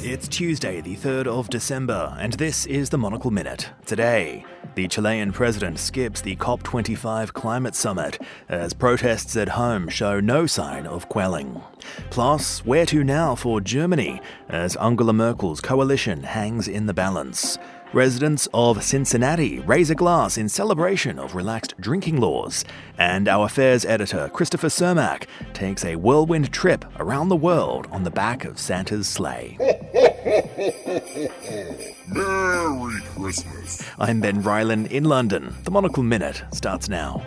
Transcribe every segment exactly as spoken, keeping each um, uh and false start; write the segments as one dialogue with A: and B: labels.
A: It's Tuesday, the third of December, and this is the Monocle Minute. Today, the Chilean president skips the COP twenty-five climate summit as protests at home show no sign of quelling. Plus, where to now for Germany as Angela Merkel's coalition hangs in the balance. Residents of Cincinnati raise a glass in celebration of relaxed drinking laws. And our affairs editor, Christopher Cermak, takes a whirlwind trip around the world on the back of Santa's sleigh.
B: Merry Christmas.
A: I'm Ben Rylan in London. The Monocle Minute starts now.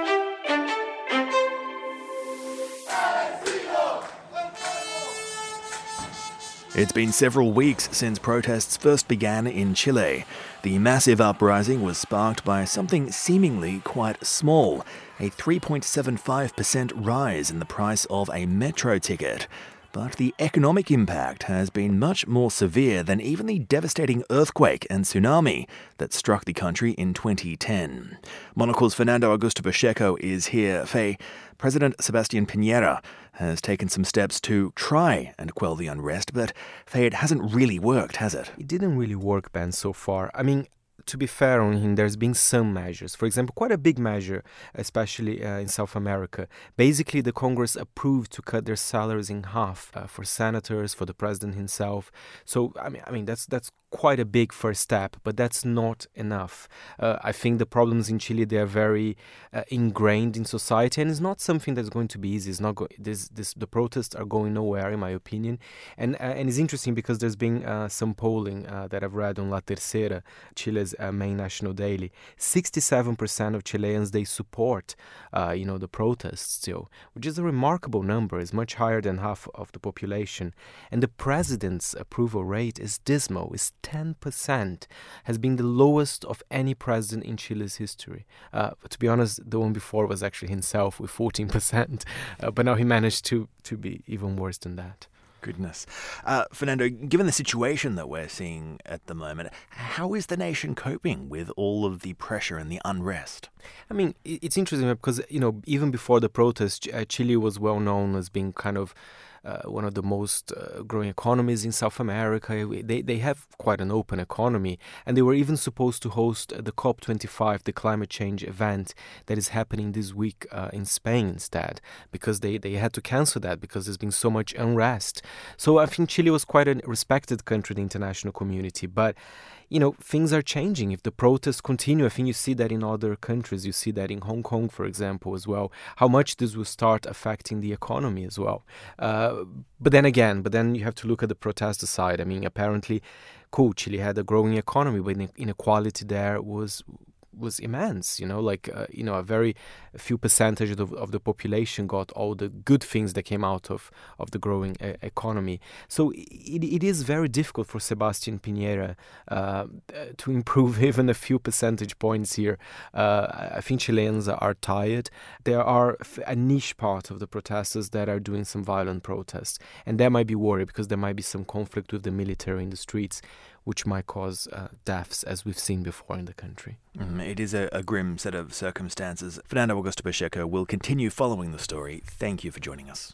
A: It's been several weeks since protests first began in Chile. The massive uprising was sparked by something seemingly quite small, a three point seven five percent rise in the price of a metro ticket. But the economic impact has been much more severe than even the devastating earthquake and tsunami that struck the country in twenty ten. Monocle's Fernando Augusto Pacheco is here. Faye, President Sebastián Piñera has taken some steps to try and quell the unrest, but Faye, it hasn't really worked, has it?
C: It didn't really work, Ben, so far. I mean, to be fair on him, there's been some measures. For example, quite a big measure, especially uh, in South America. Basically, the Congress approved to cut their salaries in half uh, for senators, for the president himself. So, I mean, I mean that's that's quite a big first step, but that's not enough. Uh, I think the problems in Chile, they are very uh, ingrained in society, and it's not something that's going to be easy. It's not go- this, this, the protests are going nowhere, in my opinion. And uh, and it's interesting because there's been uh, some polling uh, that I've read on La Tercera, Chile's uh, main national daily. sixty-seven percent of Chileans, they support, uh, you know, the protests still, which is a remarkable number. It's much higher than half of the population. And the president's approval rate is dismal. It's ten percent, has been the lowest of any president in Chile's history. Uh, to be honest, the one before was actually himself with fourteen percent, uh, but now he managed to, to be even worse than that.
A: Goodness. Uh, Fernando, given the situation that we're seeing at the moment, how is the nation coping with all of the pressure and the unrest?
C: I mean, it's interesting because, you know, even before the protests, Chile was well known as being kind of Uh, one of the most uh, growing economies in South America. They they have quite an open economy, and they were even supposed to host the COP twenty-five, the climate change event that is happening this week uh, in Spain instead, because they, they had to cancel that because there's been so much unrest. So I think Chile was quite a respected country in the international community, but you know, things are changing. If the protests continue, I think you see that in other countries. You see that in Hong Kong, for example, as well, how much this will start affecting the economy as well. Uh, but then again, but then you have to look at the protester side. I mean, apparently, cool, Chile had a growing economy, but inequality there was was immense, you know, like, uh, you know, a very few percentage of, of the population got all the good things that came out of, of the growing uh, economy. So it, it is very difficult for Sebastián Piñera uh, to improve even a few percentage points here. Uh, I think Chileans are tired. There are a niche part of the protesters that are doing some violent protests, and that might be worried because there might be some conflict with the military in the streets, which might cause uh, deaths, as we've seen before in the country.
A: Mm, it is a, a grim set of circumstances. Fernando Augusto Pacheco will continue following the story. Thank you for joining us.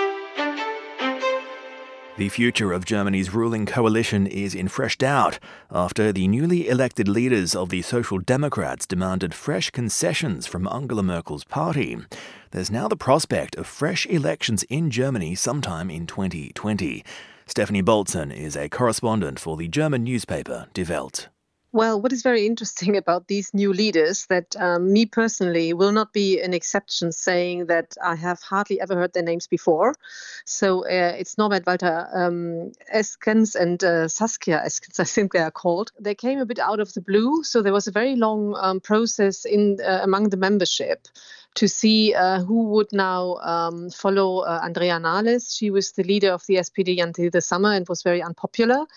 A: The future of Germany's ruling coalition is in fresh doubt after the newly elected leaders of the Social Democrats demanded fresh concessions from Angela Merkel's party. There's now the prospect of fresh elections in Germany sometime in twenty twenty. Stephanie Boltzen is a correspondent for the German newspaper Die Welt.
D: Well, what is very interesting about these new leaders that um, me personally will not be an exception, saying that I have hardly ever heard their names before. So uh, it's Norbert Walter um, Eskens and uh, Saskia Eskens, I think they are called. They came a bit out of the blue. So there was a very long um, process in uh, among the membership to see uh, who would now um, follow uh, Andrea Nahles. She was the leader of the S P D until the summer and was very unpopular.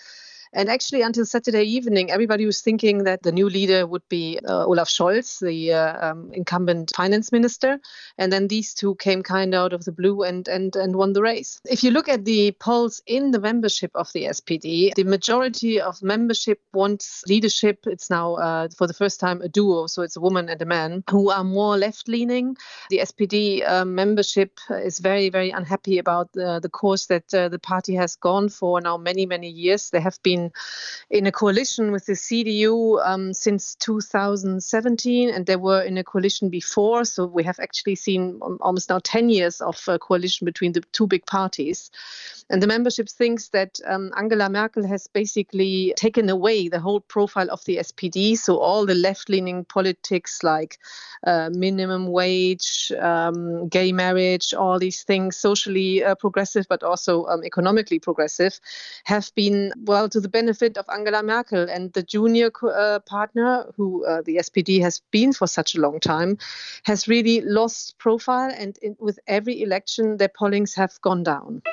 D: And actually, until Saturday evening, everybody was thinking that the new leader would be uh, Olaf Scholz, the uh, um, incumbent finance minister. And then these two came kind of out of the blue and, and, and won the race. If you look at the polls in the membership of the S P D, the majority of membership wants leadership. It's now, uh, for the first time, a duo, so it's a woman and a man, who are more left-leaning. The S P D uh, membership is very, very unhappy about uh, the course that uh, the party has gone for now many, many years. They have been in a coalition with the C D U um, since two thousand seventeen, and they were in a coalition before. So we have actually seen almost now ten years of uh, coalition between the two big parties. And the membership thinks that um, Angela Merkel has basically taken away the whole profile of the S P D. So all the left-leaning politics like uh, minimum wage, um, gay marriage, all these things, socially uh, progressive, but also um, economically progressive, have been, well, to the benefit of Angela Merkel. And the junior uh, partner, who uh, the S P D has been for such a long time, has really lost profile. And in, with every election, their pollings have gone down.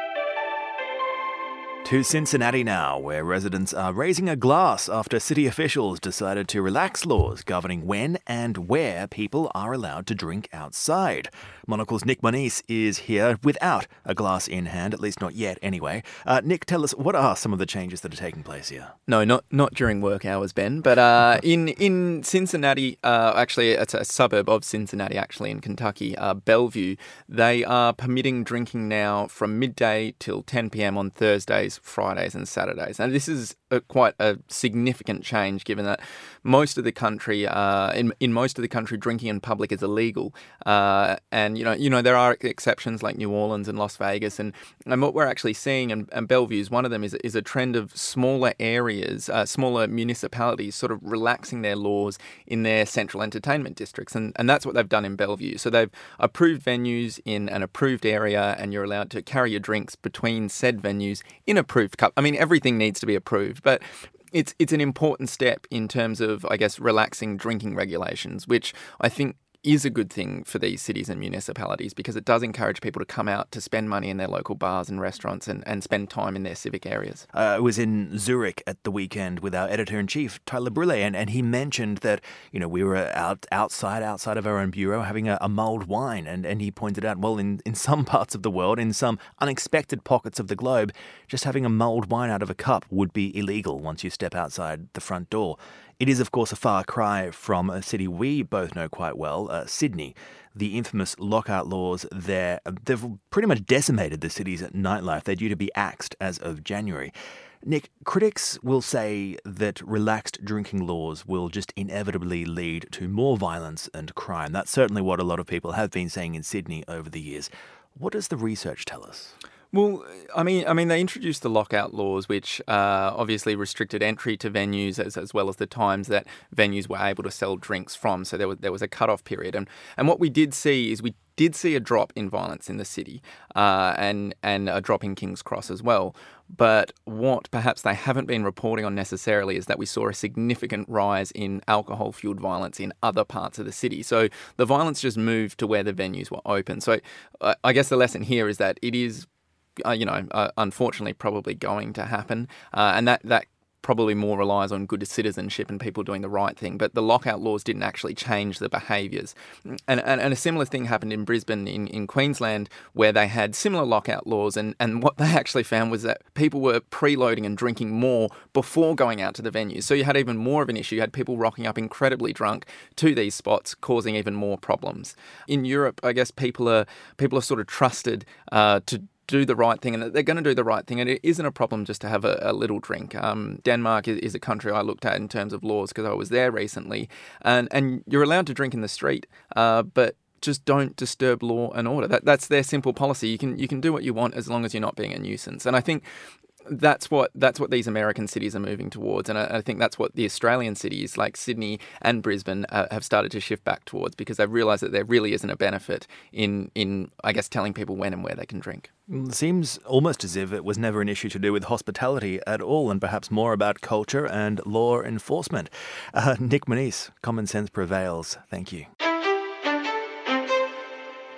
A: To Cincinnati now, where residents are raising a glass after city officials decided to relax laws governing when and where people are allowed to drink outside. Monocle's Nick Moniz is here without a glass in hand, at least not yet anyway. Uh, Nick, tell us, what are some of the changes that are taking place here?
E: No, not not during work hours, Ben, but uh, in, in Cincinnati, uh, actually it's a suburb of Cincinnati, actually in Kentucky, uh, Bellevue, they are permitting drinking now from midday till ten p.m. on Thursdays, Fridays and Saturdays. And this is a, quite a significant change, given that most of the country, uh, in in most of the country, drinking in public is illegal. Uh, and you know, you know, there are exceptions like New Orleans and Las Vegas, and, and what we're actually seeing, and, and Bellevue is one of them, is is a trend of smaller areas, uh, smaller municipalities, sort of relaxing their laws in their central entertainment districts, and and that's what they've done in Bellevue. So they've approved venues in an approved area, and you're allowed to carry your drinks between said venues in approved cup. I mean, everything needs to be approved, but it's it's an important step in terms of, I guess, relaxing drinking regulations, which I think is a good thing for these cities and municipalities, because it does encourage people to come out to spend money in their local bars and restaurants and, and spend time in their civic areas.
A: Uh, I was in Zurich at the weekend with our editor-in-chief, Tyler Brule, and, and he mentioned that, you know, we were out outside, outside of our own bureau having a, a mulled wine, and, and he pointed out, well, in, in some parts of the world, in some unexpected pockets of the globe, just having a mulled wine out of a cup would be illegal once you step outside the front door. It is, of course, a far cry from a city we both know quite well, uh, Sydney. The infamous lockout laws there, they've pretty much decimated the city's nightlife. They're due to be axed as of January. Nick, critics will say that relaxed drinking laws will just inevitably lead to more violence and crime. That's certainly what a lot of people have been saying in Sydney over the years. What does the research tell us?
E: Well, I mean, I mean, they introduced the lockout laws, which uh, obviously restricted entry to venues as, as well as the times that venues were able to sell drinks from. So there was there was a cut-off period, and and what we did see is we did see a drop in violence in the city, uh, and and a drop in King's Cross as well. But what perhaps they haven't been reporting on necessarily is that we saw a significant rise in alcohol-fueled violence in other parts of the city. So the violence just moved to where the venues were open. So uh, I guess the lesson here is that it is, Uh, you know, uh, unfortunately probably going to happen. Uh, and that, that probably more relies on good citizenship and people doing the right thing. But the lockout laws didn't actually change the behaviours. And, and and a similar thing happened in Brisbane, in, in Queensland, where they had similar lockout laws. And, and what they actually found was that people were preloading and drinking more before going out to the venues. So you had even more of an issue. You had people rocking up incredibly drunk to these spots, causing even more problems. In Europe, I guess people are people are sort of trusted uh, to do the right thing, and they're going to do the right thing, and it isn't a problem just to have a, a little drink. Um, Denmark is, is a country I looked at in terms of laws because I was there recently, and and you're allowed to drink in the street, uh, but just don't disturb law and order. That that's their simple policy. You can you can do what you want as long as you're not being a nuisance, and I think that's what that's what these American cities are moving towards, and I, I think that's what the Australian cities like Sydney and Brisbane uh, have started to shift back towards, because they've realised that there really isn't a benefit in in I guess telling people when and where they can drink.
A: It seems almost as if it was never an issue to do with hospitality at all, and perhaps more about culture and law enforcement. Uh, Nick Moniz, Common Sense Prevails. Thank you.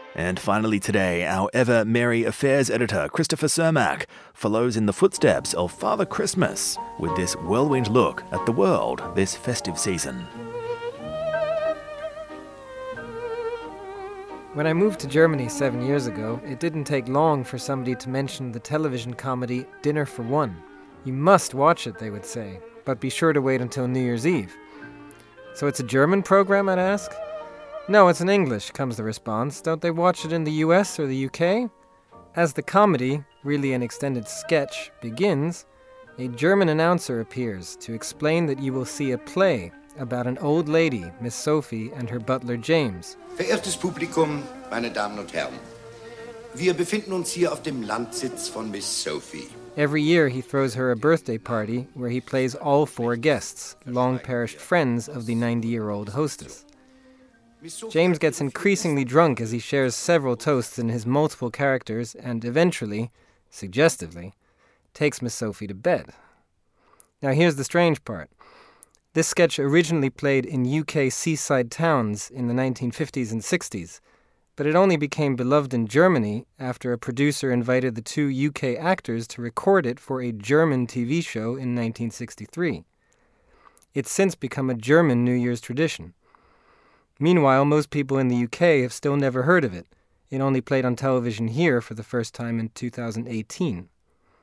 A: And finally today, our ever merry affairs editor, Christopher Cermak, follows in the footsteps of Father Christmas with this whirlwind look at the world this festive season.
F: When I moved to Germany seven years ago, it didn't take long for somebody to mention the television comedy Dinner for One. You must watch it, they would say, but be sure to wait until New Year's Eve. So it's a German program, I'd ask? No, it's in English, comes the response. Don't they watch it in the U S or the U K? As the comedy, really an extended sketch, begins, a German announcer appears to explain that you will see a play about an old lady, Miss Sophie, and her butler James.
G: Verehrtes Publikum, meine Damen und Herren, wir befinden uns hier auf dem Landsitz von Miss Sophie.
F: Every year he throws her a birthday party where he plays all four guests, long-perished friends of the ninety-year-old hostess. James gets increasingly drunk as he shares several toasts in his multiple characters and eventually, suggestively, takes Miss Sophie to bed. Now here's the strange part. This sketch originally played in U K seaside towns in the nineteen fifties and sixties, but it only became beloved in Germany after a producer invited the two U K actors to record it for a German T V show in nineteen sixty-three. It's since become a German New Year's tradition. Meanwhile, most people in the U K have still never heard of it. It only played on television here for the first time in two thousand eighteen.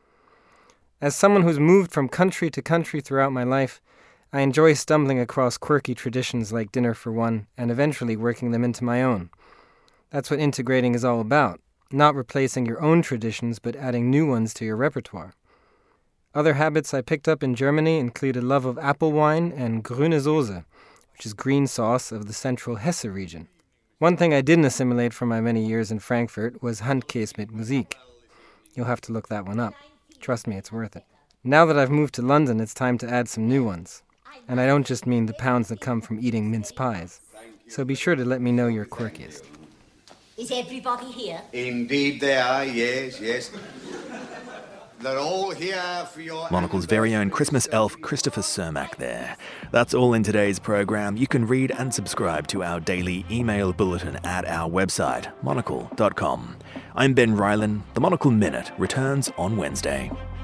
F: As someone who's moved from country to country throughout my life, I enjoy stumbling across quirky traditions like Dinner for One and eventually working them into my own. That's what integrating is all about, not replacing your own traditions but adding new ones to your repertoire. Other habits I picked up in Germany include a love of apple wine and grüne Soße, which is green sauce of the central Hesse region. One thing I didn't assimilate from my many years in Frankfurt was Handkäse mit Musik. You'll have to look that one up. Trust me, it's worth it. Now that I've moved to London, it's time to add some new ones. And I don't just mean the pounds that come from eating mince pies. So be sure to let me know your quirkiest.
H: Is everybody here?
G: Indeed they are, yes, yes. They're all here for your...
A: Monocle's very own Christmas elf, Christopher Cermak there. That's all in today's program. You can read and subscribe to our daily email bulletin at our website, monocle dot com. I'm Ben Rylan. The Monocle Minute returns on Wednesday.